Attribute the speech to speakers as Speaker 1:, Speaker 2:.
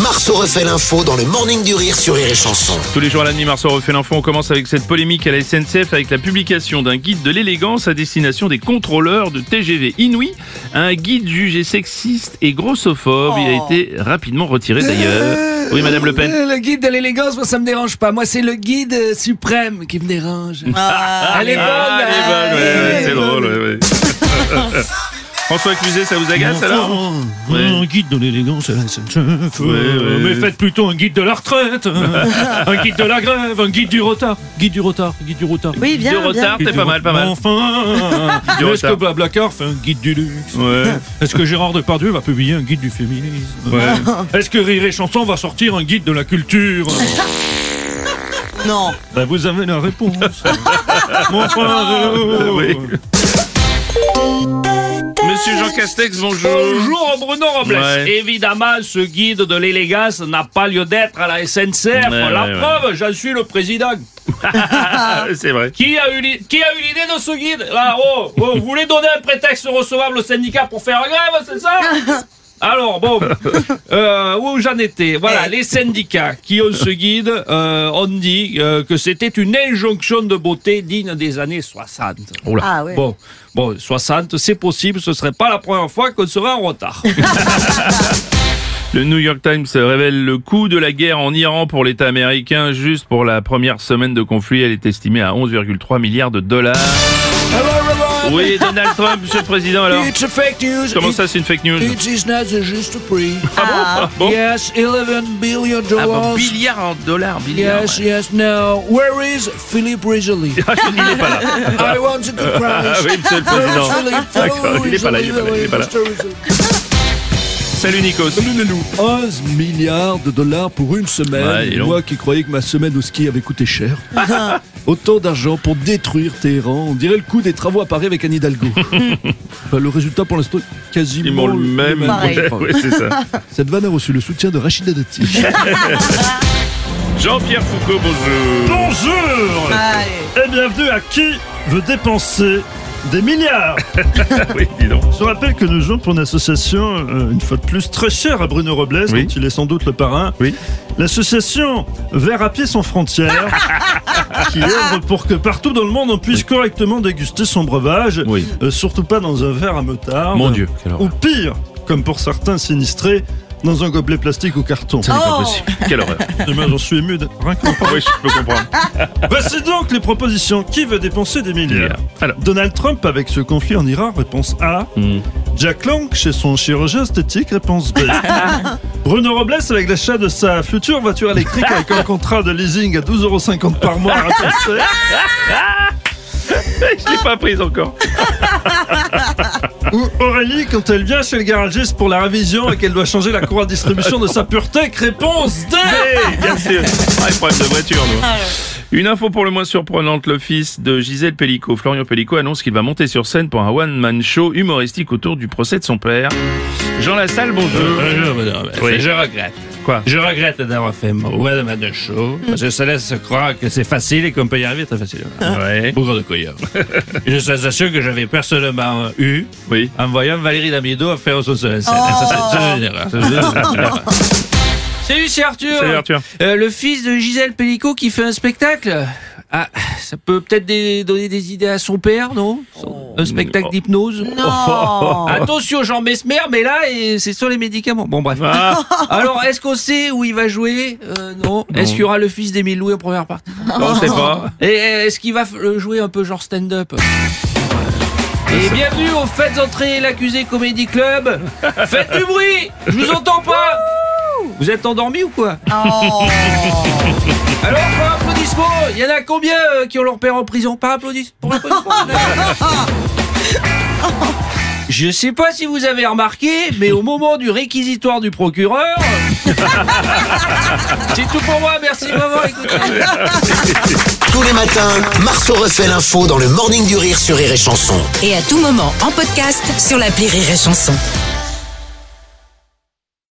Speaker 1: Marceau refait l'info dans le Morning du Rire sur Rire et Chanson.
Speaker 2: Tous les jours à la nuit, Marceau refait l'info. On commence avec cette polémique à la SNCF avec la publication d'un guide de l'élégance à destination des contrôleurs de TGV Inouï. Un guide jugé sexiste et grossophobe. Il a été rapidement retiré d'ailleurs. Oui, Madame Le Pen.
Speaker 3: Le guide de l'élégance, moi ça me dérange pas. Moi c'est le guide suprême qui me dérange. Elle est bonne.
Speaker 2: C'est drôle. Ouais. François Cluzet, ça vous agace alors?
Speaker 4: Un guide de l'élégance à la SNCF. Mais faites plutôt un guide de la retraite, un guide de la grève, un guide du retard. Guide du retard.
Speaker 5: Oui, bien,
Speaker 2: Du retard, t'es pas mal.
Speaker 4: Enfin, est-ce que Blablacar fait un guide du luxe?
Speaker 2: Ouais.
Speaker 4: Est-ce que Gérard Depardieu va publier un guide du féminisme? Est-ce que Rire et Chanson va sortir un guide de la culture?
Speaker 5: Non.
Speaker 4: Ben, vous avez la réponse.
Speaker 2: Oui. Monsieur Jean Castex, bonjour.
Speaker 4: Bonjour Bruno Robles.
Speaker 2: Ouais.
Speaker 4: Évidemment, ce guide de l'élégance n'a pas lieu d'être à la SNCF. Preuve, j'en suis le président.
Speaker 2: C'est vrai.
Speaker 4: Qui a eu l'idée de ce guide? Là, vous voulez donner un prétexte recevable au syndicat pour faire grève, c'est ça? Alors, bon, où j'en étais? Voilà, les syndicats qui ont ce guide ont dit que c'était une injonction de beauté digne des années 60.
Speaker 2: Oula.
Speaker 5: Ah ouais.
Speaker 4: Bon, 60, c'est possible, ce serait pas la première fois qu'on serait en retard.
Speaker 2: Le New York Times révèle le coût de la guerre en Iran pour l'État américain. Juste pour la première semaine de conflit, elle est estimée à 11,3 milliards de dollars. Oui, Donald Trump, Monsieur le Président, alors.
Speaker 3: It's a fake news.
Speaker 2: Comment ça, c'est une fake news?
Speaker 3: It is not just a prix.
Speaker 2: Ah bon?
Speaker 3: Yes, 11 billion
Speaker 2: Ah bon,
Speaker 3: dollars.
Speaker 2: milliards en dollars, milliards.
Speaker 3: Yes, now, where is Philippe Rizoli?
Speaker 2: Ah, il n'est pas là.
Speaker 3: I want a good price.
Speaker 2: Ah oui, Monsieur le Président. D'accord, il est pas là. Salut Nikos.
Speaker 6: 11 milliards de dollars pour une semaine.
Speaker 2: Ouais, dis donc.
Speaker 6: Moi qui croyais que ma semaine au ski avait coûté cher. Autant d'argent pour détruire Téhéran. On dirait le coût des travaux à Paris avec Anne Hidalgo. Enfin, le résultat pour l'instant est quasiment
Speaker 2: le même.
Speaker 5: Pareil.
Speaker 2: Oui, c'est ça.
Speaker 6: Cette vanne a reçu le soutien de Rachida Dati.
Speaker 2: Jean-Pierre Foucault, bonjour.
Speaker 4: Bonjour
Speaker 5: Allez.
Speaker 4: et bienvenue à Qui veut dépenser des milliards.
Speaker 2: Oui, dis donc.
Speaker 4: Je rappelle que nous jouons pour une association, une fois de plus, très chère à Bruno Robles,
Speaker 2: Oui.
Speaker 4: dont il est sans doute le parrain.
Speaker 2: Oui.
Speaker 4: L'association Verre à pied sans frontières, qui œuvre pour que partout dans le monde on puisse correctement déguster son breuvage.
Speaker 2: Oui.
Speaker 4: Surtout pas dans un verre à moutarde.
Speaker 2: Mon Dieu, quelle
Speaker 4: Ou
Speaker 2: horreur.
Speaker 4: pire, comme pour certains sinistrés, dans un gobelet plastique ou carton.
Speaker 2: Ça n'est pas possible. Quelle horreur.
Speaker 4: Demain, j'en suis ému. Rien qu'en
Speaker 2: Oui, je peux comprendre.
Speaker 4: Voici donc les propositions. Qui veut dépenser des milliards?
Speaker 2: Alors.
Speaker 4: Donald Trump avec ce conflit en Iran, réponse A. Jack Lang chez son chirurgien esthétique, réponse B. Bruno Robles avec l'achat de sa future voiture électrique avec un contrat de leasing à 12,50 € par mois, réponse C.
Speaker 2: Je l'ai pas prise encore.
Speaker 4: Ou Aurélie quand elle vient chez le garagiste pour la révision et qu'elle doit changer la courroie de distribution de sa PureTech, réponse D.
Speaker 2: Hey, bien sûr. Ah, les problèmes de voiture, nous. Une info pour le moins surprenante, le fils de Gisèle Pellicot, Florian Pellicot, annonce qu'il va monter sur scène pour un one-man show humoristique autour du procès de son père. Jean Lassalle, bonjour. Oui.
Speaker 4: Je regrette.
Speaker 2: Quoi?
Speaker 4: Je regrette d'avoir fait mon one-man show parce que ça laisse croire que c'est facile et qu'on peut y arriver très facilement.
Speaker 2: Ouais.
Speaker 4: Beaucoup de couillard. Une sensation que j'avais personnellement eue
Speaker 2: Oui.
Speaker 4: en voyant Valérie Damido faire son scène. Ça, c'est une erreur.
Speaker 3: Salut, c'est Arthur.
Speaker 2: Salut Arthur.
Speaker 3: Le fils de Gisèle Pellicot qui fait un spectacle. Ah, ça peut peut-être donner des idées à son père, non? Un spectacle d'hypnose.
Speaker 5: Non.
Speaker 3: Attention, Jean Mesmer, mais là, c'est sur les médicaments. Bon, bref.
Speaker 2: Ah.
Speaker 3: Alors, est-ce qu'on sait où il va jouer? Non. Est-ce qu'il y aura le fils d'Émile Louis en première partie?
Speaker 2: On sait pas.
Speaker 3: Et est-ce qu'il va jouer un peu genre stand-up? Et bienvenue au Faites entrer l'accusé Comedy Club. Faites du bruit. Je vous entends pas. Vous êtes endormis ou quoi?
Speaker 5: Oh.
Speaker 3: Alors, par applaudissement, il y en a combien qui ont leur père en prison? Par applaudissement. Je sais pas si vous avez remarqué, mais au moment du réquisitoire du procureur... C'est tout pour moi, merci de m'avoir écouté.
Speaker 1: Tous les matins, Marceau refait l'info dans le Morning du Rire sur Rire et Chanson.
Speaker 7: Et à tout moment en podcast sur l'appli Rire et Chanson.